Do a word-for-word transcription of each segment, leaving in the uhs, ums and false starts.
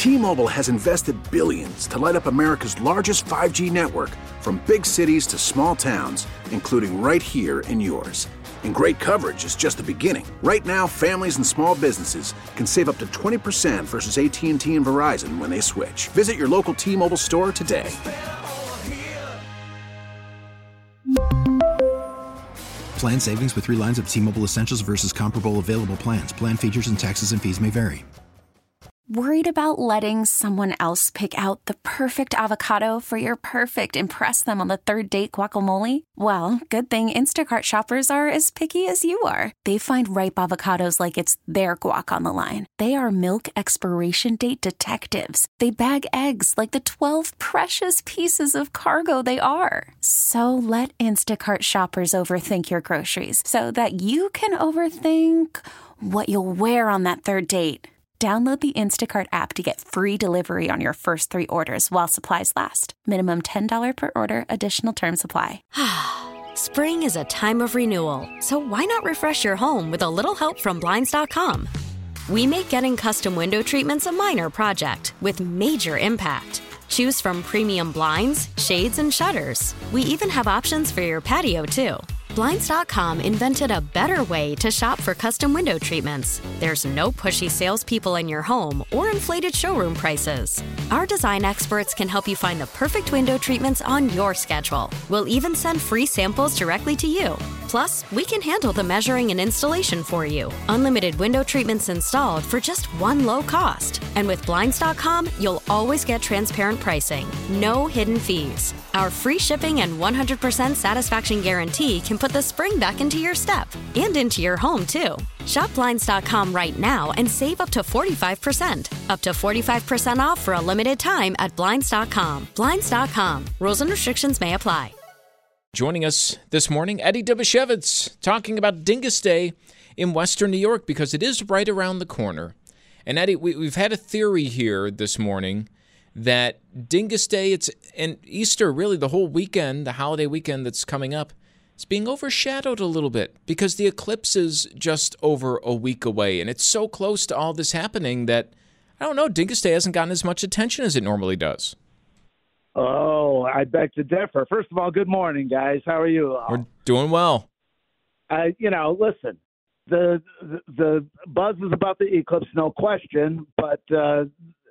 T-Mobile has invested billions to light up America's largest five G network, from big cities to small towns, including right here in yours. And great coverage is just the beginning. Right now, families and small businesses can save up to twenty percent versus A T and T and Verizon when they switch. Visit your local T-Mobile store today. Plan savings with three lines of T-Mobile Essentials versus comparable available plans. Plan features and taxes and fees may vary. Worried about letting someone else pick out the perfect avocado for your perfect impress them on the third date guacamole? Well, good thing Instacart shoppers are as picky as you are. They find ripe avocados like it's their guac on the line. They are milk expiration date detectives. They bag eggs like the twelve precious pieces of cargo they are. So let Instacart shoppers overthink your groceries so that you can overthink what you'll wear on that third date. Download the Instacart app to get free delivery on your first three orders while supplies last. Minimum ten dollars per order. Additional terms apply. Spring is a time of renewal, so why not refresh your home with a little help from Blinds dot com? We make getting custom window treatments a minor project with major impact. Choose from premium blinds, shades, and shutters. We even have options for your patio, too. Blinds dot com invented a better way to shop for custom window treatments. There's no pushy salespeople in your home or inflated showroom prices. Our design experts can help you find the perfect window treatments on your schedule. We'll even send free samples directly to you. Plus, we can handle the measuring and installation for you. Unlimited window treatments installed for just one low cost. And with Blinds dot com, you'll always get transparent pricing. No hidden fees. Our free shipping and one hundred percent satisfaction guarantee can put the spring back into your step and into your home, too. Shop Blinds dot com right now and save up to forty-five percent. Up to forty-five percent off for a limited time at Blinds dot com. Blinds dot com. Rules and restrictions may apply. Joining us this morning, Eddie Debashevitz, talking about Dingus Day in Western New York, because it is right around the corner. And Eddie, we, we've had a theory here this morning that Dingus Day, it's and Easter, really the whole weekend, the holiday weekend that's coming up, is being overshadowed a little bit because the eclipse is just over a week away. And it's so close to all this happening that, I don't know, Dingus Day hasn't gotten as much attention as it normally does. Oh, I beg to differ. First of all, good morning, guys. How are you all? We're doing well. I, you know, listen, the, the the buzz is about the eclipse, no question. But uh,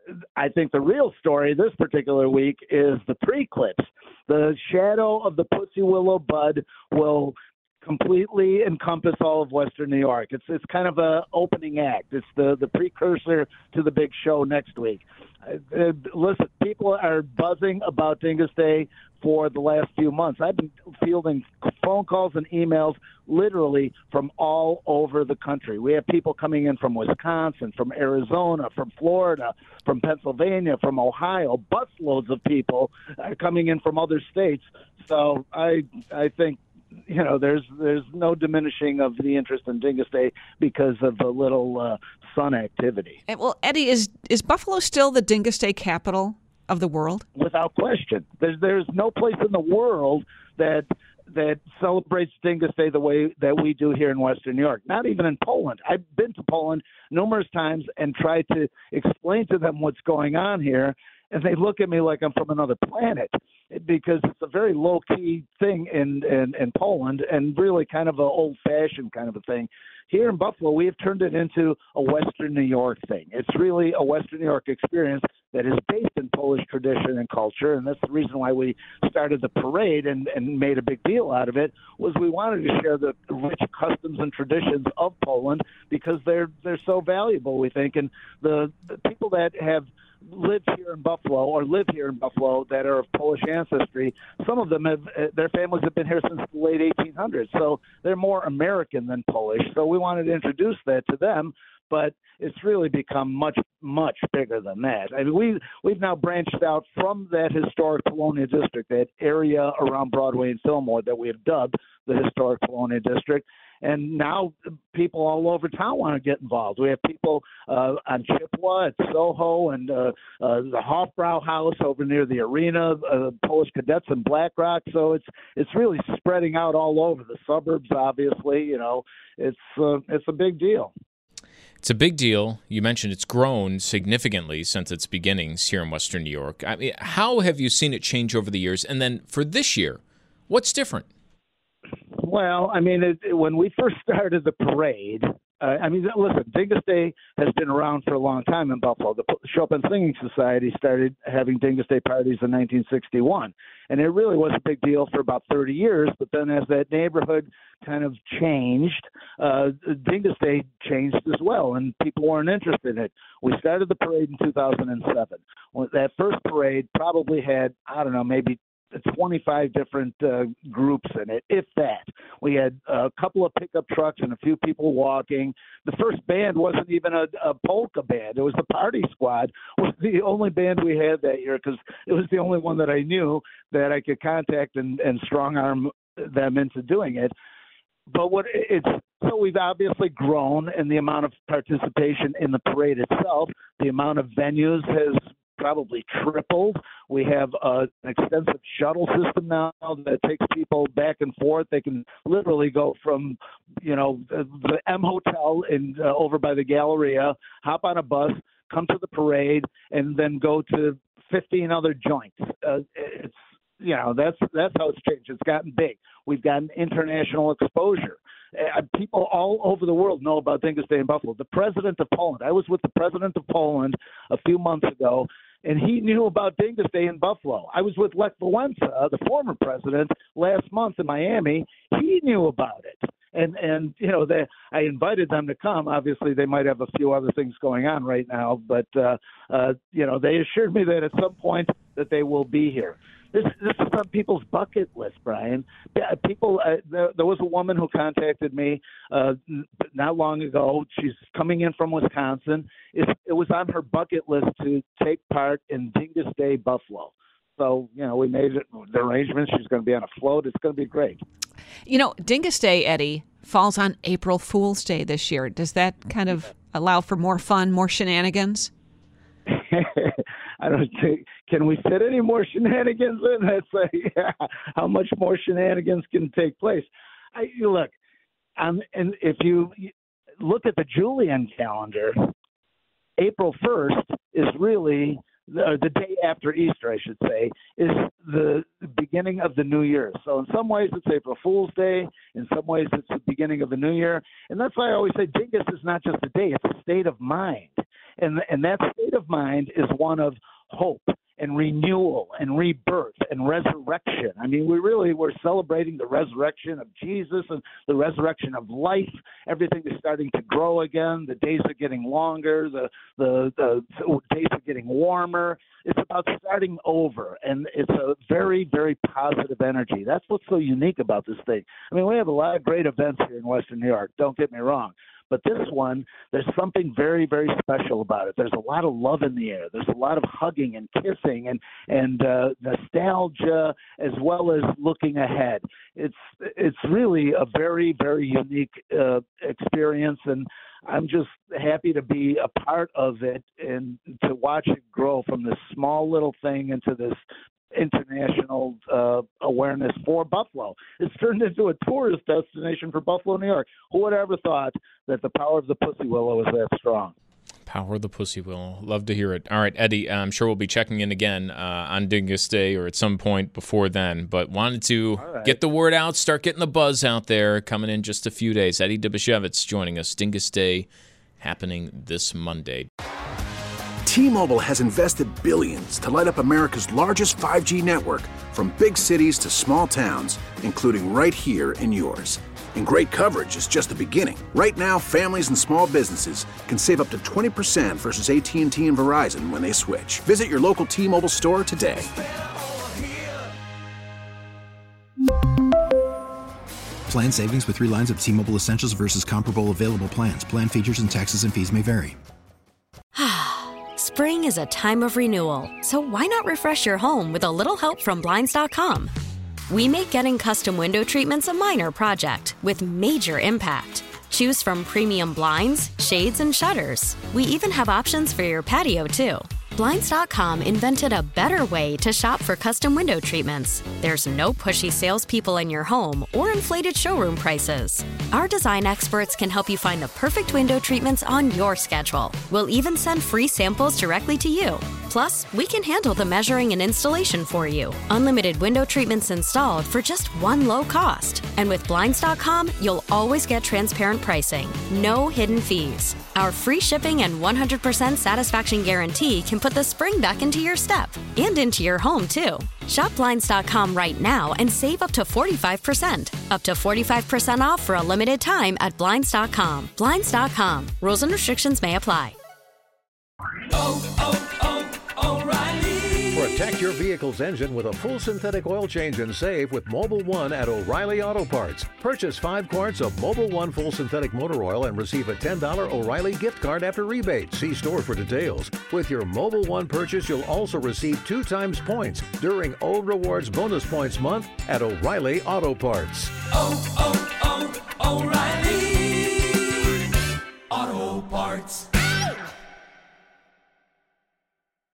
I think the real story this particular week is the pre-eclipse. The shadow of the Pussy Willow Bud will completely encompass all of Western New York. It's it's kind of a opening act. It's the, the precursor to the big show next week. Uh, uh, listen, people are buzzing about Dingus Day for the last few months. I've been fielding phone calls and emails literally from all over the country. We have people coming in from Wisconsin, from Arizona, from Florida, from Pennsylvania, from Ohio. Busloads of people are coming in from other states. So I I think, you know, there's there's no diminishing of the interest in Dingus Day because of the little uh, sun activity. And, well, Eddie, is is Buffalo still the Dingus Day capital of the world? Without question. There's there's no place in the world that that celebrates Dingus Day the way that we do here in Western New York. Not even in Poland. I've been to Poland numerous times and tried to explain to them what's going on here, and they look at me like I'm from another planet, because it's a very low-key thing in, in, in Poland, and really kind of an old-fashioned kind of a thing. Here in Buffalo, we have turned it into a Western New York thing. It's really a Western New York experience that is based in Polish tradition and culture, and that's the reason why we started the parade and, and made a big deal out of it, was we wanted to share the rich customs and traditions of Poland because they're they're so valuable, we think. And the, the people that have lived here in Buffalo or live here in Buffalo that are of Polish ancestry, some of them have, their families have been here since the late eighteen hundreds, so they're more American than Polish. So we wanted to introduce that to them, but it's really become much, much bigger than that. I mean, we, we've now branched out from that historic Polonia district, that area around Broadway and Fillmore that we have dubbed the historic Polonia district. And now people all over town want to get involved. We have people uh, on Chippewa, at Soho, and uh, uh, the Hofbrau House over near the arena, uh, Polish cadets in Black Rock. So it's it's really spreading out all over the suburbs. Obviously, you know, it's uh, it's a big deal. It's a big deal. You mentioned it's grown significantly since its beginnings here in Western New York. I mean, how have you seen it change over the years? And then for this year, what's different? Well, I mean, it, when we first started the parade, uh, I mean, listen, Dingus Day has been around for a long time in Buffalo. The Chopin Singing Society started having Dingus Day parties in nineteen sixty-one, and it really was a big deal for about thirty years. But then as that neighborhood kind of changed, uh, Dingus Day changed as well, and people weren't interested in it. We started the parade in two thousand seven. Well, that first parade probably had, I don't know, maybe twenty-five different uh, groups in it, if that. We had a couple of pickup trucks and a few people walking. The first band wasn't even a, a polka band. It was the Party Squad. It was the only band we had that year because it was the only one that I knew that I could contact and, and strong arm them into doing it. But what it's so we've obviously grown in the amount of participation in the parade itself. The amount of venues has probably tripled. We have uh, an extensive shuttle system now that takes people back and forth. They can literally go from, you know, the, the M Hotel in uh, over by the Galleria, hop on a bus, come to the parade, and then go to fifteen other joints. Uh, it's you know that's that's how it's changed. It's gotten big. We've gotten international exposure. Uh, people all over the world know about Dingus Day in Buffalo. The president of Poland. I was with the president of Poland a few months ago, and he knew about Dingus Day in Buffalo. I was with Lech Walesa, the former president, last month in Miami. He knew about it. And, and you know, they, I invited them to come. Obviously, they might have a few other things going on right now, but, uh, uh, you know, they assured me that at some point that they will be here. This, this is on people's bucket list, Brian. People, uh, there, there was a woman who contacted me uh, not long ago. She's coming in from Wisconsin. It, it was on her bucket list to take part in Dingus Day Buffalo. So, you know, we made it, the arrangements. She's going to be on a float. It's going to be great. You know, Dingus Day, Eddie, falls on April Fool's Day this year. Does that kind of allow for more fun, more shenanigans? I don't think, can we fit any more shenanigans in? That's like, yeah, how much more shenanigans can take place? I, look, um, and if you look at the Julian calendar, April first is really the, the day after Easter, I should say, is the beginning of the new year. So in some ways it's April Fool's Day. In some ways it's the beginning of the new year. And that's why I always say Dingus is not just a day, it's a state of mind. And, and that state of mind is one of hope and renewal and rebirth and resurrection. I mean, we really were celebrating the resurrection of Jesus and the resurrection of life. Everything is starting to grow again. The days are getting longer. The, the, the days are getting warmer. It's about starting over, and it's a very, very positive energy. That's what's so unique about this thing. I mean, we have a lot of great events here in Western New York. Don't get me wrong. But this one, there's something very, very special about it. There's a lot of love in the air. There's a lot of hugging and kissing and and uh, nostalgia, as well as looking ahead. It's it's really a very, very unique uh, experience, and I'm just happy to be a part of it and to watch it grow from this small little thing into this international uh, awareness for Buffalo. It's turned into a tourist destination for Buffalo, New York. Who would have ever thought that the power of the Pussy Willow is that strong? Power of the Pussy Willow. Love to hear it. All right, Eddie, I'm sure we'll be checking in again uh, on Dingus Day or at some point before then, but wanted to right. get the word out, start getting the buzz out there. Coming in just a few days. Eddie Dubashevitz joining us. Dingus Day happening this Monday. T-Mobile has invested billions to light up America's largest five G network, from big cities to small towns, including right here in yours. And great coverage is just the beginning. Right now, families and small businesses can save up to twenty percent versus A T and T and Verizon when they switch. Visit your local T-Mobile store today. Plan savings with three lines of T-Mobile Essentials versus comparable available plans. Plan features and taxes and fees may vary. Spring is a time of renewal, so why not refresh your home with a little help from Blinds dot com? We make getting custom window treatments a minor project with major impact. Choose from premium blinds, shades, and shutters. We even have options for your patio, too. Blinds dot com invented a better way to shop for custom window treatments. There's no pushy salespeople in your home or inflated showroom prices. Our design experts can help you find the perfect window treatments on your schedule. We'll even send free samples directly to you. Plus, we can handle the measuring and installation for you. Unlimited window treatments installed for just one low cost. And with Blinds dot com, you'll always get transparent pricing. No hidden fees. Our free shipping and one hundred percent satisfaction guarantee can put the spring back into your step and into your home, too. Shop Blinds dot com right now and save up to forty-five percent. Up to forty-five percent off for a limited time at Blinds dot com. Blinds dot com. Rules and restrictions may apply. Oh, oh, oh, O'Reilly. Protect your vehicle's engine with a full synthetic oil change and save with Mobil one at O'Reilly Auto Parts. Purchase five quarts of Mobil one full synthetic motor oil and receive a ten dollars O'Reilly gift card after rebate. See store for details. With your Mobil one purchase, you'll also receive two times points during O Rewards Bonus Points Month at O'Reilly Auto Parts. Oh, oh, oh, O'Reilly Auto Parts.